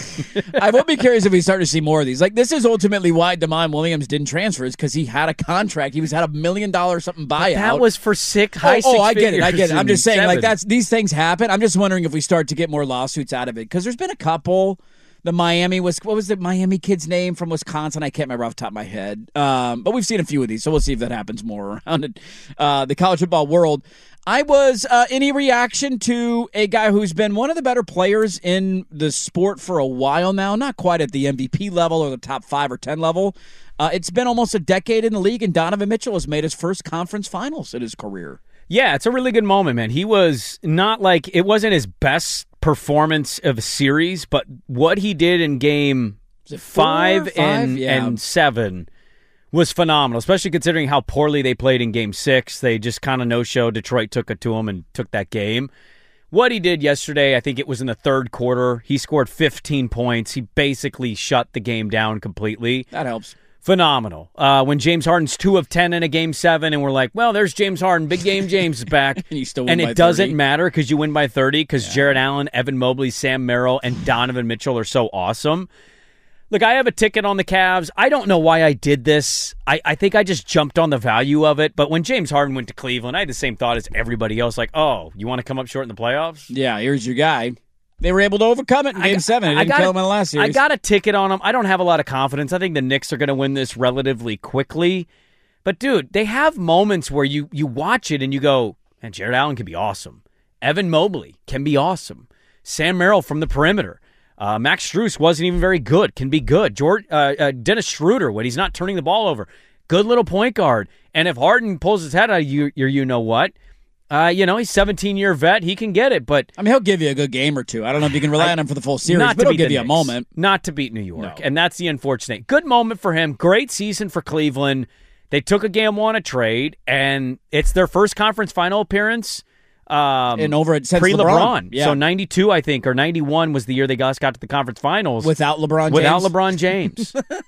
S3: I will be curious if we start to see more of these. Like, this is ultimately why DeMond Williams didn't transfer, is because he had a contract. He was had a million dollar something buyout.
S5: That was for six, high
S3: Oh,
S5: six
S3: oh, I get it. I
S5: figures
S3: get it. I'm
S5: and
S3: just saying,
S5: seven.
S3: like, that's these things happen. I'm just wondering if we start to get more lawsuits out of it, because there's been a couple. The Miami was what was the Miami kid's name from Wisconsin? I can't remember off the top of my head. Um, but we've seen a few of these, so we'll see if that happens more around it. Uh, the college football world. I was uh, any reaction to a guy who's been one of the better players in the sport for a while now, not quite at the M V P level or the top five or ten level. Uh, it's been almost a decade in the league, and Donovan Mitchell has made his first conference finals in his career.
S5: Yeah, it's a really good moment, man. He was not like, it wasn't his best performance of a series, but what he did in game
S3: it four,
S5: five,
S3: five?
S5: and
S3: Yeah.
S5: and seven was phenomenal, especially considering how poorly they played in game six. They just kind of no-showed. Detroit took it to him and took that game. What he did yesterday, I think it was in the third quarter, he scored fifteen points. He basically shut the game down completely.
S3: That helps.
S5: Phenomenal. Uh, when James Harden's two of ten in a game seven, and we're like, well, there's James Harden. Big game James is back.
S3: And you still win
S5: and
S3: by
S5: it doesn't
S3: thirty.
S5: matter because you win by thirty because
S3: Yeah.
S5: Jared Allen, Evan Mobley, Sam Merrill, and Donovan Mitchell are so awesome. Look, I have a ticket on the Cavs. I don't know why I did this. I, I think I just jumped on the value of it. But when James Harden went to Cleveland, I had the same thought as everybody else. Like, oh, you want to come up short in the playoffs?
S3: Yeah, here's your guy. They were able to overcome it in
S5: I
S3: Game
S5: got-
S3: Seven. It
S5: I
S3: didn't
S5: got
S3: kill
S5: a-
S3: them in the last series.
S5: I got a ticket on them. I don't have a lot of confidence. I think the Knicks are going to win this relatively quickly. But, dude, they have moments where you, you watch it and you go, man, Jared Allen can be awesome. Evan Mobley can be awesome. Sam Merrill from the perimeter. Uh, Max Strus wasn't even very good, can be good. George, uh, uh, Dennis Schroeder, when he's not turning the ball over, good little point guard. And if Harden pulls his head out of you, your you know what, uh, you know, he's seventeen-year vet. He can get it, but
S3: I mean, he'll give you a good game or two. I don't know if you can rely
S5: I-
S3: on him for the full series,
S5: not
S3: but
S5: to
S3: he'll
S5: beat
S3: give
S5: the
S3: you a
S5: Knicks.
S3: moment.
S5: Not to beat New York.
S3: No.
S5: And that's the unfortunate. Good moment for him. Great season for Cleveland. They took a game one, a trade, and it's their first conference final appearance. Um,
S3: And over at since
S5: pre-LeBron.
S3: LeBron. Yeah.
S5: So ninety-two, I think, or ninety-one was the year they got, got to the conference finals.
S3: Without LeBron James.
S5: Without LeBron James.
S3: That's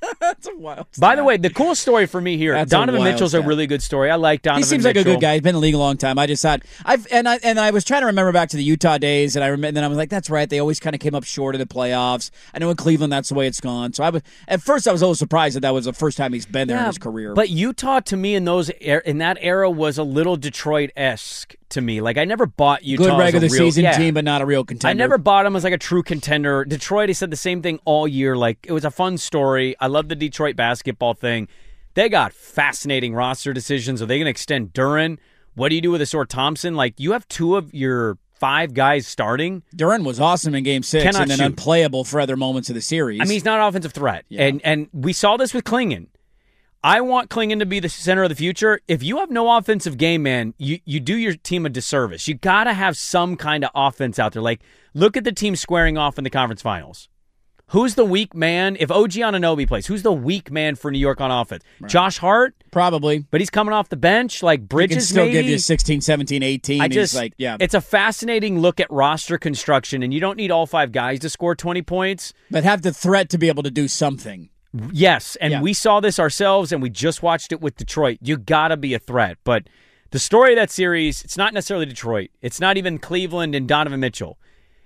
S3: That's a wild
S5: By
S3: stat.
S5: the way, the cool story for me here,
S3: That's a
S5: Donovan
S3: wild
S5: Mitchell's
S3: stat.
S5: a really good story. I like Donovan
S3: He seems
S5: Mitchell.
S3: like a good guy. He's been in the league a long time. I just thought I've and I and I was trying to remember back to the Utah days, and I remember. And then I was like, that's right. They always kind of came up short of the playoffs. I know in Cleveland that's the way it's gone. So I was at first I was a little surprised that that was the first time he's been there in his career.
S5: But Utah, to me, in those in that era, was a little Detroit-esque to me. Like I never bought Utah
S3: good
S5: as
S3: regular
S5: a real,
S3: season
S5: yeah.
S3: team, but not a real contender.
S5: I never bought him as like a true contender. Detroit, he said the same thing all year. Like it was a fun story. I love the Detroit basketball thing. They got fascinating roster decisions. Are they going to extend Duren? What do you do with Asor Thompson? Like you have two of your five guys starting.
S3: Duren was awesome in Game Six,
S5: Cannot
S3: and then
S5: shoot.
S3: unplayable for other moments of the series.
S5: I mean, he's not an offensive threat,
S3: Yeah.
S5: and and we saw this with Klingon. I want Klingon to be the center of the future. If you have no offensive game, man, you, you do your team a disservice. You got to have some kind of offense out there. Like, look at the team squaring off in the conference finals. Who's the weak man? If O G Anunoby plays, who's the weak man for New York on offense? Right. Josh Hart?
S3: Probably.
S5: But he's coming off the bench. Like, Bridges
S3: he can still
S5: maybe?
S3: give you sixteen, seventeen, eighteen.
S5: I just,
S3: he's like, yeah.
S5: It's a fascinating look at roster construction, and you don't need all five guys to score twenty points.
S3: But have the threat to be able to do something.
S5: Yes, and
S3: Yeah.
S5: we saw this ourselves, and we just watched it with Detroit. You got to be a threat. But the story of that series, it's not necessarily Detroit. It's not even Cleveland and Donovan Mitchell.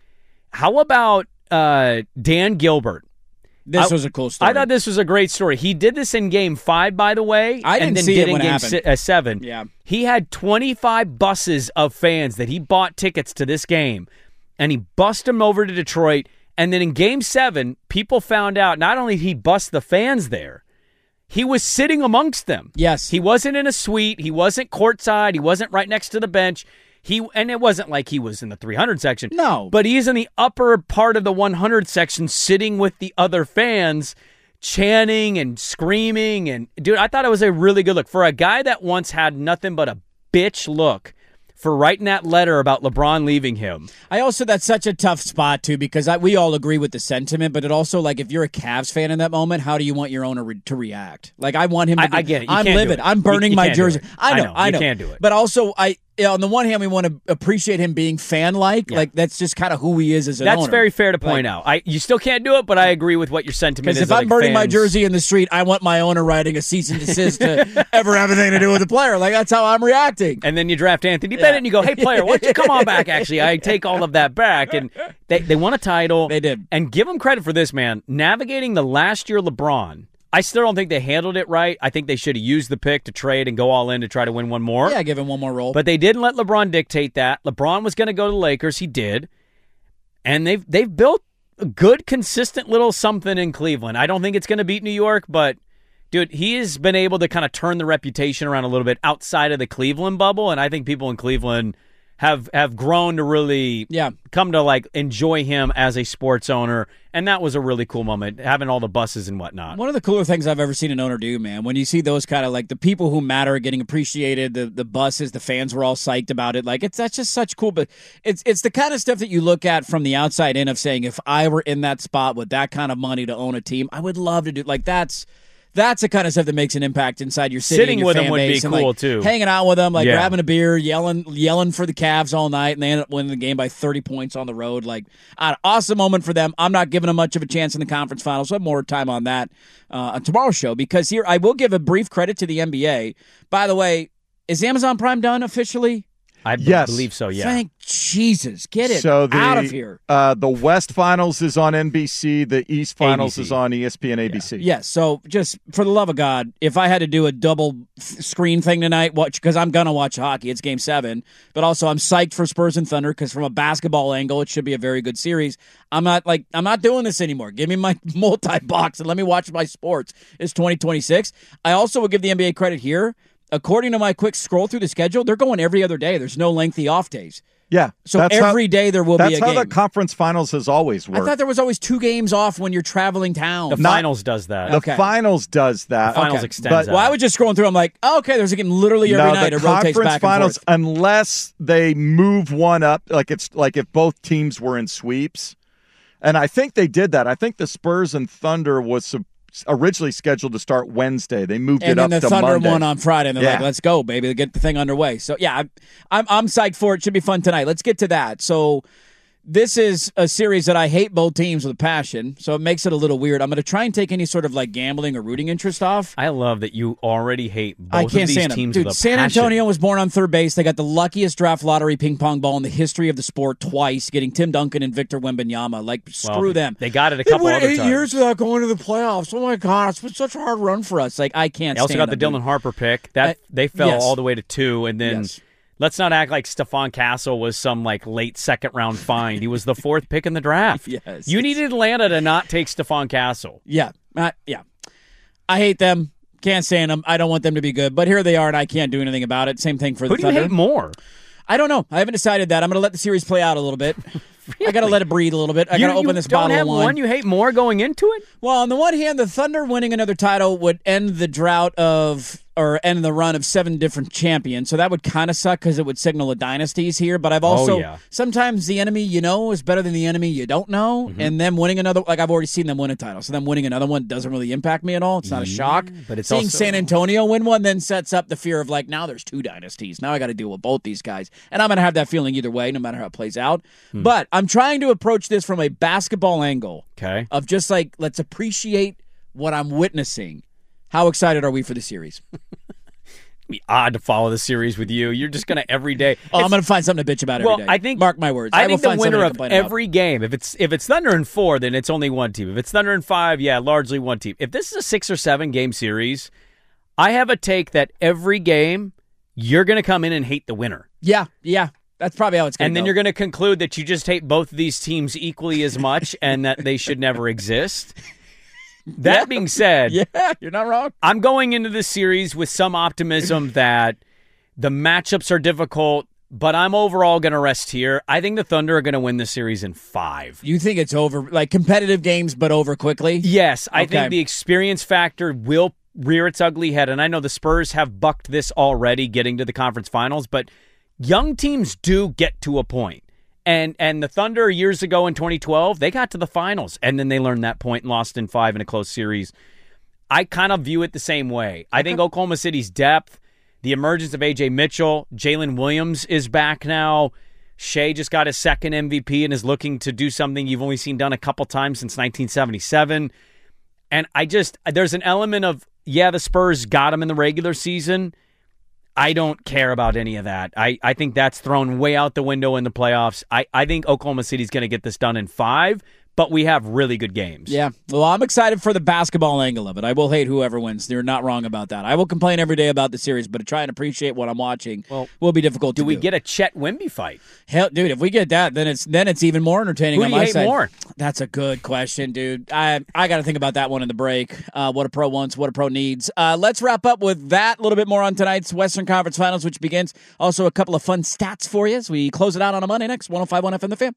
S5: How about uh, Dan Gilbert?
S3: This
S5: I,
S3: was a cool story.
S5: I thought this was a great story. He did this in game five, by the way.
S3: I didn't
S5: and then
S3: see
S5: did
S3: it
S5: in
S3: when it
S5: game
S3: happened.
S5: si- uh, seven.
S3: Yeah.
S5: He had twenty-five buses of fans that he bought tickets to this game, and he bussed them over to Detroit. And then in game seven, people found out not only did he bust the fans there, he was sitting amongst them.
S3: Yes.
S5: He wasn't in a suite. He wasn't courtside. He wasn't right next to the bench. He And it wasn't like he was in the three hundred section.
S3: No.
S5: But he's in the upper part of the one hundred section sitting with the other fans, chanting and screaming. And, dude, I thought it was a really good look. For a guy that once had nothing but a bitch look, for writing that letter about LeBron leaving him.
S3: I also, that's such a tough spot, too, because I, we all agree with the sentiment, but it also, like, if you're a Cavs fan in that moment, how do you want your owner re- to react? Like, I want him to
S5: I-
S3: be,
S5: I get it. You
S3: I'm
S5: can't do
S3: livid.
S5: it.
S3: I'm burning
S5: You- you
S3: my
S5: can't do
S3: jersey.
S5: it.
S3: I
S5: I
S3: know,
S5: know.
S3: I
S5: You
S3: know.
S5: can't do it.
S3: But also, I on the one hand, we want to appreciate him being fan-like.
S5: Yeah.
S3: Like, that's just kind of who he is as an
S5: That's
S3: owner.
S5: very fair to point
S3: Like,
S5: out. I You still can't do it, but I agree with what your sentiment
S3: Because
S5: is.
S3: if I'm
S5: like
S3: burning my
S5: fans-
S3: jersey in the street, I want my owner writing a cease and desist to ever have anything to do with the player. Like, that's how I'm reacting.
S5: And then you draft Anthony Bennett and you go, hey, player, why don't you come on back, actually? I take all of that back. And they, they won a title.
S3: They did.
S5: And give them credit for this, man. Navigating the last year LeBron, I still don't think they handled it right. I think they should have used the pick to trade and go all in to try to win one more.
S3: Yeah, give him one more roll.
S5: But they didn't let LeBron dictate that. LeBron was going to go to the Lakers. He did. And they've they've built a good, consistent little something in Cleveland. I don't think it's going to beat New York, but, dude, he has been able to kind of turn the reputation around a little bit outside of the Cleveland bubble, and I think people in Cleveland have have grown to really
S3: Yeah.
S5: come to, like, enjoy him as a sports owner, and that was a really cool moment, having all the buses and whatnot.
S3: One of the cooler things I've ever seen an owner do, man, when you see those kind of, like, the people who matter getting appreciated, the the buses, the fans were all psyched about it. Like, it's that's just such cool. But it's it's the kind of stuff that you look at from the outside in of saying, if I were in that spot with that kind of money to own a team, I would love to do. Like, that's that's the kind of stuff that makes an impact inside your city.
S5: Sitting
S3: and your
S5: with
S3: fan
S5: them would be
S3: base, and,
S5: cool,
S3: like,
S5: too.
S3: Hanging out with them, like
S5: Yeah.
S3: grabbing a beer, yelling yelling for the Cavs all night, and they end up winning the game by thirty points on the road. Like, an awesome moment for them. I'm not giving them much of a chance in the conference finals. We'll have more time on that uh, on tomorrow's show, because here I will give a brief credit to the N B A. By the way, is Amazon Prime done officially?
S5: I b-
S4: Yes.
S5: believe so, yeah.
S3: Thank Jesus. Get it
S4: So the,
S3: out of here.
S4: Uh, the West Finals is on N B C. The East Finals
S5: A B C.
S4: is on E S P N A B C.
S3: Yes, so just for the love of God, if I had to do a double f- screen thing tonight, watch because I'm gonna watch hockey. It's Game Seven, but also I'm psyched for Spurs and Thunder because from a basketball angle, it should be a very good series. I'm not like I'm not doing this anymore. Give me my multi box and let me watch my sports. It's twenty twenty-six. I also would give the N B A credit here. According to my quick scroll through the schedule, they're going every other day. There's no lengthy off days.
S4: Yeah.
S3: So
S4: that's
S3: every
S4: how,
S3: day there will
S4: that's
S3: be a
S4: how
S3: game.
S4: the conference finals has always
S3: I
S4: worked.
S3: thought there was always two games off when you're traveling town.
S5: The
S4: Not-
S5: finals does that.
S4: the
S3: Okay.
S4: finals does that.
S5: The finals
S3: Okay.
S5: extends
S4: But-
S5: that.
S3: Well, I was just scrolling through. I'm like, oh, okay, there's a game literally every
S4: no,
S3: night.
S4: the
S3: It rotates
S4: conference
S3: back
S4: finals,
S3: and forth.
S4: unless they move one up, like it's like if both teams were in sweeps, and I think they did that. I think the Spurs and Thunder was sub- originally scheduled to start Wednesday. They moved
S3: And
S4: it
S3: then
S4: up
S3: the
S4: to
S3: Thunder
S4: Monday.
S3: won on Friday, and they're
S4: Yeah.
S3: like, let's go, baby, get the thing underway. So, yeah, I'm, I'm I'm psyched for it. Should be fun tonight. Let's get to that. So, This is a series that I hate both teams with a passion, so it makes it a little weird. I'm going to try and take any sort of like gambling or rooting interest off.
S5: I love that you already hate both
S3: I can't
S5: of these
S3: stand
S5: teams
S3: them. Dude,
S5: with a
S3: San
S5: passion.
S3: Antonio was born on third base. They got the luckiest draft lottery ping pong ball in the history of the sport twice, getting Tim Duncan and Victor Wembanyama. Like, screw
S5: Well,
S3: them.
S5: They got it a
S3: They
S5: couple
S3: went
S5: other
S3: eight
S5: times.
S3: years without going to the playoffs. Oh my God, it's been such a hard run for us. Like, I can't.
S5: They also
S3: stand
S5: got the
S3: them,
S5: Dylan
S3: dude.
S5: Harper pick. That
S3: I-
S5: they fell
S3: yes.
S5: all the way to two, and then
S3: Yes.
S5: let's not act like Stephon Castle was some like late second round find. He was the fourth pick in the draft.
S3: Yes.
S5: You needed Atlanta to not take Stephon Castle.
S3: Yeah, I, yeah. I hate them. Can't stand them. I don't want them to be good, but here they are, and I can't do anything about it. Same thing for the
S5: Who do you
S3: Thunder.
S5: hate more?
S3: I don't know. I haven't decided that. I'm going to let the series play out a little bit. I got to let it breathe a little bit. I
S5: you,
S3: got to open
S5: you
S3: this
S5: don't
S3: bottle
S5: have
S3: of wine.
S5: one you hate more going into it?
S3: Well, on the one hand, the Thunder winning another title would end the drought of, or end the run of seven different champions. So that would kind of suck because it would signal a dynasties here. But I've also,
S5: yeah.
S3: sometimes the enemy you know is better than the enemy you don't know.
S5: Mm-hmm.
S3: And them winning another, like I've already seen them win a title. So them winning another one doesn't really impact me at all. It's not a shock.
S5: but it's
S3: Seeing
S5: also-
S3: San Antonio win one then sets up the fear of like, now there's two dynasties. Now I got to deal with both these guys. And I'm going to have that feeling either way, no matter how it plays out.
S5: Hmm.
S3: But I'm trying to approach this from a basketball angle
S5: Okay.
S3: of just like, let's appreciate what I'm witnessing. How excited are we for the series?
S5: Be odd to follow the series with you. You're just gonna every day.
S3: Oh, I'm
S5: It's-
S3: going to find something to bitch about
S5: well,
S3: every day.
S5: I think
S3: Mark my words.
S5: I,
S3: I, will
S5: think the
S3: find something
S5: winner
S3: to
S5: of
S3: complain about.
S5: every game. If it's if it's Thunder in four, then it's only one team. If it's Thunder in five, yeah, largely one team. If this is a six or seven game series, I have a take that every game you're gonna come in and hate the winner.
S3: Yeah, yeah. That's probably how it's going to
S5: And
S3: go.
S5: then you're going to conclude that you just hate both of these teams equally as much and that they should never exist. That being said,
S3: Yeah, you're not wrong.
S5: I'm going into this series with some optimism that the matchups are difficult, but I'm overall going to rest here. I think the Thunder are going to win the series in five.
S3: You think it's over, like competitive games, but over quickly?
S5: Yes, I
S3: Okay.
S5: think the experience factor will rear its ugly head, and I know the Spurs have bucked this already getting to the conference finals, but young teams do get to a point. And and the Thunder years ago in twenty twelve, they got to the finals, and then they learned that point and lost in five in a close series. I kind of view it the same way. I think Oklahoma City's depth, the emergence of A J Mitchell, Jalen Williams is back now. Shea just got his second M V P and is looking to do something you've only seen done a couple times since nineteen seventy-seven. And I just, there's an element of, yeah, the Spurs got him in the regular season. I don't care about any of that. I, I think that's thrown way out the window in the playoffs. I, I think Oklahoma City's going to get this done in five, but we have really good games.
S3: Yeah. Well, I'm excited for the basketball angle of it. I will hate whoever wins. You're not wrong about that. I will complain every day about the series, but to try and appreciate what I'm watching
S5: Well,
S3: will be difficult
S5: Do
S3: to
S5: we
S3: do.
S5: get a Chet Wemby fight?
S3: Hell, dude, if we get that, then it's then it's even more entertaining
S5: Who
S3: on
S5: do you
S3: my
S5: hate
S3: side.
S5: more?
S3: That's a good question, dude. I I got to think about that one in the break. Uh, what a pro wants, what a pro needs. Uh, let's wrap up with that. A little bit more on tonight's Western Conference Finals, which begins. Also, a couple of fun stats for you as we close it out on a Monday next. one oh five point one F M The Fan.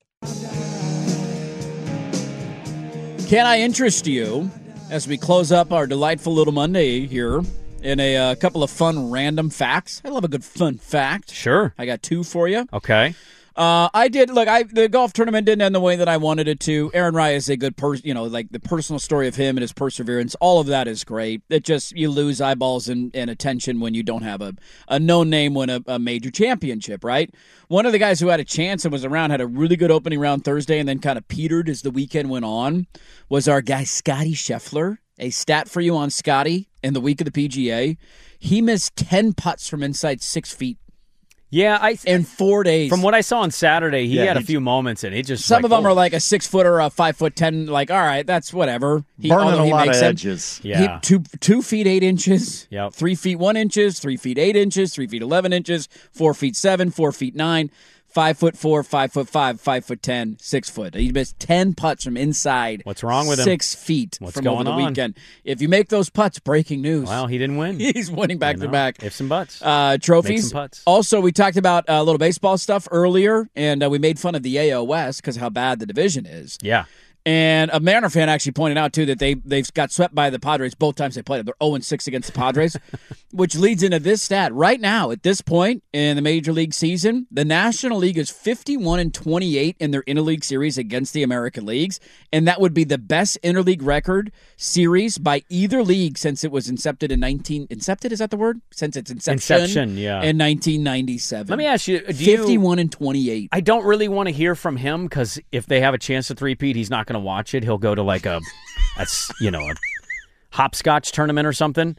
S3: Can I interest you as we close up our delightful little Monday here in a uh, couple of fun random facts? I love a good fun fact.
S5: Sure.
S3: I got two for you.
S5: Okay.
S3: Uh, I did look. I the golf tournament didn't end the way that I wanted it to. Aaron Rai is a good person. You know, like the personal story of him and his perseverance. All of that is great. It just you lose eyeballs and, and attention when you don't have a, a known name win a, a major championship, right? One of the guys who had a chance and was around had a really good opening round Thursday and then kind of petered as the weekend went on. Was our guy Scotty Scheffler. A stat for you on Scotty in the week of the P G A. He missed ten putts from inside six feet.
S5: Yeah, I
S3: in four days.
S5: From what I saw on Saturday, he
S4: Yeah,
S5: had a
S4: he-
S5: few moments, and it just
S3: Some
S5: like,
S3: of them
S5: oh.
S3: are like a six foot or a five foot ten. Like, all right, that's whatever. He,
S4: Burning
S3: although
S4: a
S3: he
S4: lot of
S3: makes them.
S4: edges.
S5: Yeah.
S3: He, two two feet eight inches.
S5: Yep.
S3: Three feet one inches. Three feet eight inches. Three feet eleven inches. Four feet seven. Four feet nine. Five foot four. Five foot five. Five foot ten. Six foot. He missed ten putts from inside.
S5: What's wrong with him?
S3: Six feet
S5: What's
S3: from
S5: going
S3: over the
S5: on?
S3: weekend. If you make those putts, breaking news.
S5: Well, he didn't win.
S3: He's winning back
S5: You
S3: to
S5: know,
S3: back.
S5: Ifs and buts.
S3: Uh, trophies.
S5: Make some putts.
S3: Also, we talked about a uh, little baseball stuff earlier, and uh, we made fun of the A L West because how bad the division is.
S5: yeah.
S3: And a Mariner fan actually pointed out, too, that they, they've got swept by the Padres both times they played. They're oh and six against the Padres, which leads into this stat. Right now, at this point in the Major League season, the National League is fifty-one and twenty-eight in their interleague series against the American Leagues, and that would be the best interleague record series by either league since it was incepted in nineteen... Incepted, is that the word? Since its inception.
S5: Inception, yeah.
S3: In nineteen ninety-seven.
S5: Let me ask you, do
S3: fifty-one
S5: you,
S3: and twenty-eight.
S5: I don't really want to hear from him because if they have a chance to three-peat, he's not going to watch it. He'll go to like a, that's you know, a hopscotch tournament or something.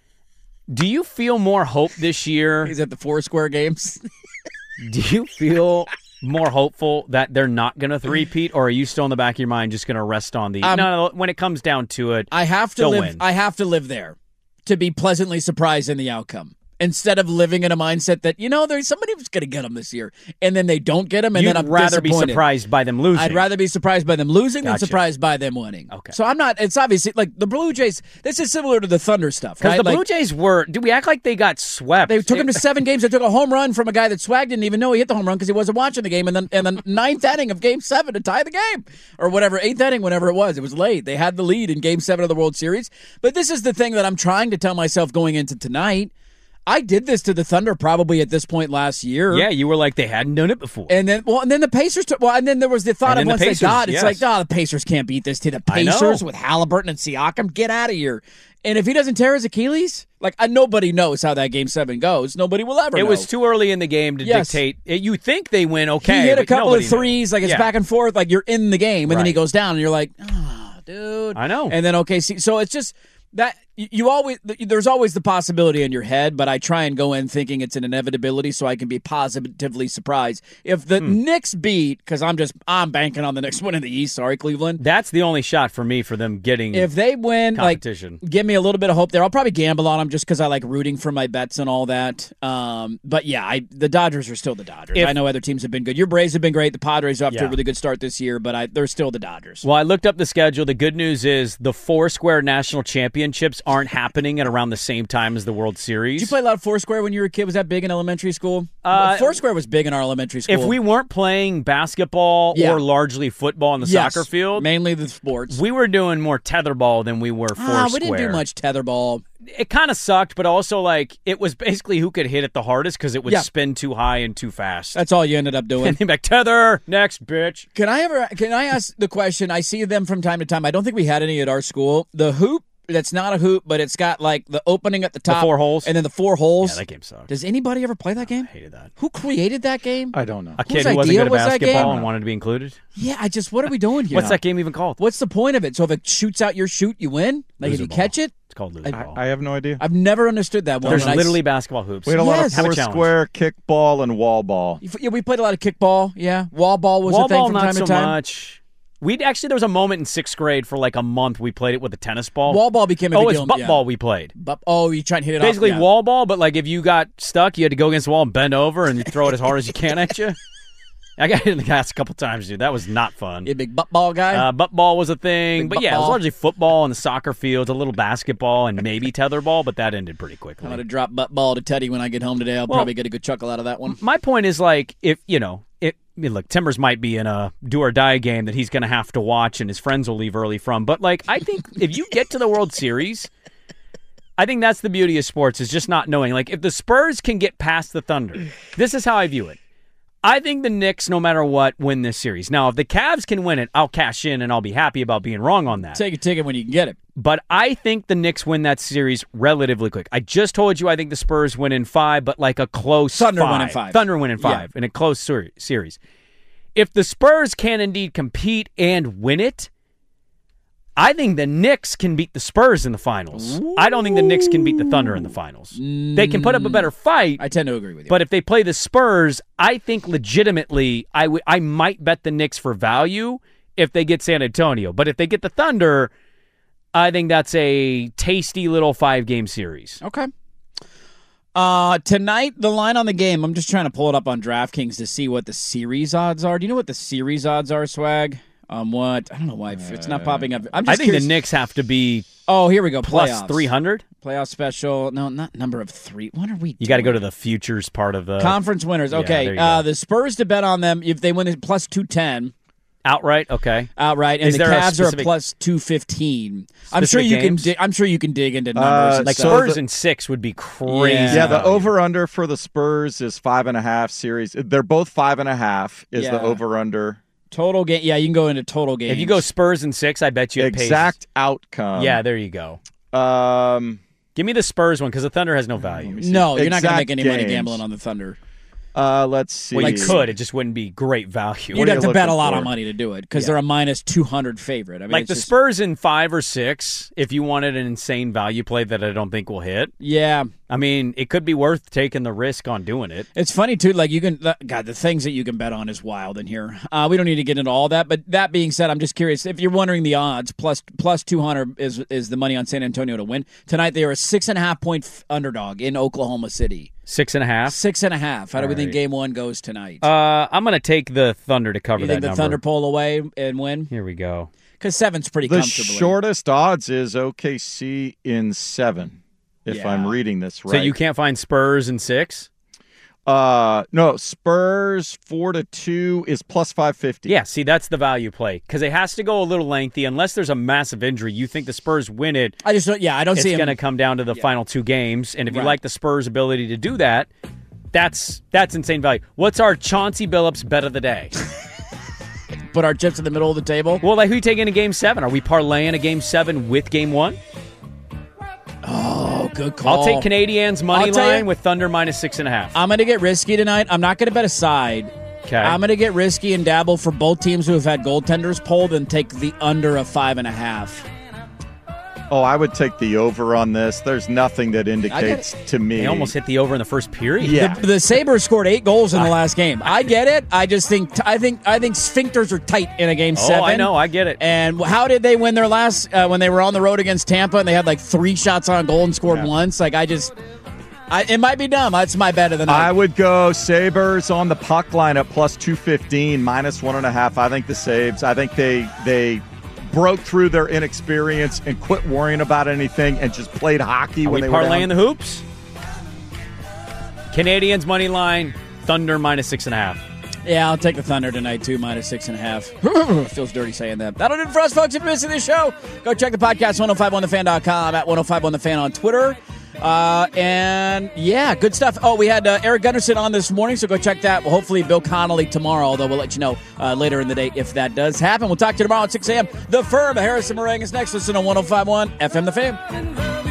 S5: Do you feel more hope this year?
S3: He's at the Foursquare games.
S5: Do you feel more hopeful that they're not going to three-peat, or are you still in the back of your mind just going to rest on the? Um, no, no, when it comes down to it,
S3: I have to
S5: they'll
S3: live.
S5: win.
S3: I have to live there to be pleasantly surprised in the outcome. Instead of living in a mindset that, you know, there's somebody who's going to get them this year, and then they don't get them, and
S5: You'd
S3: then I'm
S5: rather be
S3: disappointed.
S5: surprised by them losing.
S3: I'd rather be surprised by them losing
S5: Gotcha.
S3: than surprised by them winning.
S5: Okay.
S3: So I'm not. It's obviously like the Blue Jays. This is similar to the Thunder stuff,
S5: Because
S3: right?
S5: the
S3: like,
S5: Blue Jays were. Do we act like they got swept?
S3: They took him to seven games. They took a home run from a guy that Swag didn't even know he hit the home run because he wasn't watching the game. And then and the ninth inning of Game Seven to tie the game, or whatever, eighth inning, whenever it was. It was late. They had the lead in Game Seven of the World Series. But this is the thing that I'm trying to tell myself going into tonight. I did this to the Thunder probably at this point last year.
S5: Yeah, you were like they hadn't done it before.
S3: And then, well, and then the Pacers. Took, well, and then there was the thought
S5: And
S3: of
S5: then the
S3: once
S5: Pacers,
S3: they got, it's
S5: yes.
S3: like, oh, the Pacers can't beat this team. The
S5: I know.
S3: Pacers with Halliburton and Siakam, get out of here. And if he doesn't tear his Achilles, like uh, nobody knows how that Game Seven goes. Nobody will ever.
S5: It
S3: know.
S5: was too early in the game to
S3: Yes.
S5: dictate. It, you think they win, okay?
S3: He hit a
S5: but
S3: couple
S5: nobody
S3: of threes,
S5: knows.
S3: like it's
S5: Yeah.
S3: back and forth, like you're in the game, and then he
S5: Right.
S3: goes down, and you're like, oh, dude.
S5: I know.
S3: And then okay, see, so it's just. That you always there's always the possibility in your head, but I try and go in thinking it's an inevitability so I can be positively surprised. If the
S5: Hmm.
S3: Knicks beat, because I'm just I'm banking on the Knicks winning the East. Sorry, Cleveland.
S5: That's the only shot for me for them getting.
S3: If they win, like
S5: competition.
S3: give me a little bit of hope there. I'll probably gamble on them just because I like rooting for my bets and all that. Um, but yeah, I, the Dodgers are still the Dodgers.
S5: If-
S3: I know other teams have been good. Your Braves have been great. The Padres are off to
S5: Yeah.
S3: a really good start this year, but I, they're still the Dodgers.
S5: Well, I looked up the schedule. The good news is the Foursquare National Championships aren't happening at around the same time as the World Series.
S3: Did you play a lot of Foursquare when you were a kid? Was that big in elementary school?
S5: Uh,
S3: Foursquare was big in our elementary school.
S5: If we weren't playing basketball
S3: Yeah.
S5: or largely football on the
S3: Yes,
S5: soccer field,
S3: mainly the sports.
S5: we were doing more tetherball than we were Foursquare.
S3: Ah, we didn't do much tetherball.
S5: It kind of sucked, but also like it was basically who could hit it the hardest because it would
S3: Yeah.
S5: spin too high and too fast.
S3: That's all you ended up doing.
S5: And then back tether next, bitch.
S3: Can I ever? Can I ask the question? I see them from time to time. I don't think we had any at our school. The hoop that's not a hoop, but it's got like the opening at the top,
S5: four holes?
S3: and then the four holes.
S5: Yeah, that game sucked.
S3: Does anybody ever play that game?
S5: I hated that.
S3: Who created that game?
S4: I don't know.
S5: A
S3: Whose
S5: kid who wasn't
S3: idea
S5: good at
S3: was that game?
S5: basketball and wanted to be included.
S3: Yeah, I just. What are we doing here?
S5: What's that game even called?
S3: What's the point of it? So if it shoots out your shoot, you win. Like if
S5: Loser
S3: you
S5: ball.
S3: catch it,
S5: It's called loser ball.
S4: I have no idea.
S3: I've never understood that one.
S5: There's
S3: and I-
S5: literally basketball hoops.
S4: We had a lot
S3: Yes.
S4: of
S5: Have a challenge.
S4: Foursquare, kickball, and wall ball.
S3: Yeah, we played a lot of kickball. Yeah, wall ball was
S5: Wall
S3: a thing
S5: ball,
S3: from
S5: not
S3: time
S5: so
S3: to time.
S5: much. We'd actually there was a moment in sixth grade for like a month we played it with a tennis ball.
S3: Wall ball became a
S5: oh,
S3: big
S5: it's
S3: deal.
S5: butt
S3: yeah.
S5: ball we played.
S3: But, oh, you try and hit it
S5: Basically
S3: off. yeah.
S5: wall ball, but like if you got stuck, you had to go against the wall and bend over and you throw it as hard as you can at you. I got hit in the ass a couple times, dude. That was not fun.
S3: You a big butt ball guy.
S5: Uh, butt ball was a thing,
S3: Big
S5: but
S3: butt
S5: yeah, it was
S3: ball.
S5: largely football and the soccer fields, a little basketball, and maybe tetherball, but that ended pretty quickly.
S3: I'm gonna drop butt ball to Teddy when I get home today. I'll
S5: Well-
S3: probably get a good chuckle out of that one.
S5: My point is like if you know it. I mean, look, Timbers might be in a do or die game that he's going to have to watch, and his friends will leave early from. But like, I think if you get to the World Series, I think that's the beauty of sports is just not knowing. Like, if the Spurs can get past the Thunder, this is how I view it. I think the Knicks, no matter what, win this series. Now, if the Cavs can win it, I'll cash in and I'll be happy about being wrong on that.
S3: Take a ticket when you can get it.
S5: But I think the Knicks win that series relatively quick. I just told you I think the Spurs win in five, but like a close
S3: Thunder
S5: five.
S3: win in five.
S5: Thunder win in five
S3: Yeah.
S5: in a close ser- series. If the Spurs can indeed compete and win it, I think the Knicks can beat the Spurs in the finals. Ooh. I don't think the Knicks can beat the Thunder in the finals. Mm. They can put up a better fight.
S3: I tend to agree with you.
S5: But if they play the Spurs, I think legitimately I, w- I might bet the Knicks for value if they get San Antonio. But if they get the Thunder, I think that's a tasty little five-game series.
S3: Okay. Uh, tonight, the line on the game, I'm just trying to pull it up on DraftKings to see what the series odds are. Do you know what the series odds are, Swag? Um, what? I don't know why it's not popping up. I'm just
S5: I think
S3: curious.
S5: the Knicks have to be
S3: Oh, here we go.
S5: plus
S3: Playoffs.
S5: three hundred.
S3: Playoff special. No, not number of three. What are we
S5: You got to
S3: doing?
S5: go to the futures part of the...
S3: Conference winners.
S5: Yeah,
S3: Okay.
S5: there you
S3: uh,
S5: go.
S3: the Spurs to bet on them if they win it plus two ten.
S5: Outright, okay.
S3: Outright, and
S5: Is
S3: the
S5: there a
S3: Cavs
S5: specific-
S3: are a plus two fifteen. I'm sure
S5: Specific
S3: you
S5: games?
S3: can. Di- I'm sure you can dig into
S4: Uh,
S3: numbers. and
S5: Like
S4: So
S3: stuff.
S5: Spurs
S4: the-
S5: and six would be crazy.
S3: Yeah.
S4: Yeah, the
S5: value.
S4: over-under for the Spurs is five and a half series. They're both five and a half is
S3: Yeah.
S4: the over-under.
S3: Total game. Yeah, you can go into total games.
S5: If you go Spurs and six, I bet you it pays.
S4: Exact outcome.
S5: Yeah, there you go.
S4: Um,
S5: Give me the Spurs one because the Thunder has no value.
S3: No, you're not going to
S4: Exact
S3: make any money
S4: games.
S3: gambling on the Thunder.
S4: uh, let's see.
S5: Well, you could. It just wouldn't be great value.
S3: You'd
S4: are
S3: have
S4: you
S3: to bet a
S4: looking
S3: lot
S4: for?
S3: of money to do it because
S5: Yeah.
S3: they're a minus two hundred favorite. I mean,
S5: Like
S3: it's
S5: the
S3: just-
S5: Spurs in five or six, if you wanted an insane value play that I don't think will hit.
S3: Yeah,
S5: I mean, it could be worth taking the risk on doing it.
S3: it's funny too. Like you can, God, the things that you can bet on is wild in here. Uh, we don't need to get into all that, but that being said, I'm just curious if you're wondering the odds. Plus, plus two hundred is is the money on San Antonio to win tonight. They are a six and a half point f- underdog in Oklahoma City.
S5: Six and a half.
S3: Six and a half. How do we
S5: All
S3: think
S5: right.
S3: Game One goes tonight?
S5: Uh, I'm going to take the Thunder to cover
S3: you
S5: that
S3: think the
S5: number.
S3: Thunder pull away and win?
S5: Here we go.
S3: Because seven's pretty
S4: The
S3: comfortably.
S4: shortest odds is O K C in seven, if
S3: Yeah.
S4: I'm reading this right.
S5: So you can't find Spurs in six?
S4: Uh, no, Spurs four to two is plus five fifty.
S5: Yeah, see, that's the value play because it has to go a little lengthy. Unless there's a massive injury, you think the Spurs win it.
S3: I just don't. Yeah, I don't
S5: It's
S3: see him.
S5: going to come down to the final two games, and if you
S3: Right.
S5: like the Spurs' ability to do that, that's that's insane value. What's our Chauncey Billups bet of the day?
S3: Put our chips in the middle of the table.
S5: Well, like who you taking a game seven? Are we parlaying a game seven with game one?
S3: Oh, good call.
S5: I'll take Canadians money
S3: I'll tell you-
S5: line with Thunder minus six and a half.
S3: I'm going to get risky tonight. I'm not going to bet a side.
S5: Okay.
S3: I'm going to get risky and dabble for both teams who have had goaltenders pulled and take the under of five and a half.
S4: Oh, I would take the over on this. There's nothing that indicates to me.
S5: They almost hit the over in the first period.
S4: Yeah.
S3: The, the Sabres scored eight goals in the last game. I get it. I just think I think I think sphincters are tight in a game
S5: Oh,
S3: seven.
S5: I know. I get it.
S3: And how did they win their last uh, when they were on the road against Tampa and they had like three shots on goal and scored
S4: Yeah.
S3: once? Like I just, I, it might be dumb. That's my bet of the night.
S4: I would go Sabres on the puck line at plus two fifteen, minus one and a half. I think the Sabres. I think they they broke through their inexperience and quit worrying about anything and just played hockey
S5: Are
S4: when
S5: we
S4: they were
S5: parlaying
S4: down.
S5: the hoops? Canadians money line, Thunder minus six and a half.
S3: Yeah, I'll take the Thunder tonight, too, minus six and a half. Feels dirty saying that. That'll do it for us, folks. If you're missing this show, go check the podcast, ten fifty-one the fan dot com, at ten fifty-one the fan on Twitter. Uh, and, yeah, good stuff. Oh, we had uh, Eric Gunnarsson on this morning, so go check that. Well, hopefully Bill Connolly tomorrow, although we'll let you know uh, later in the day if that does happen. We'll talk to you tomorrow at six a.m. The Firm, Harrison Meringue is next. Listen on ten fifty-one F M The Fan.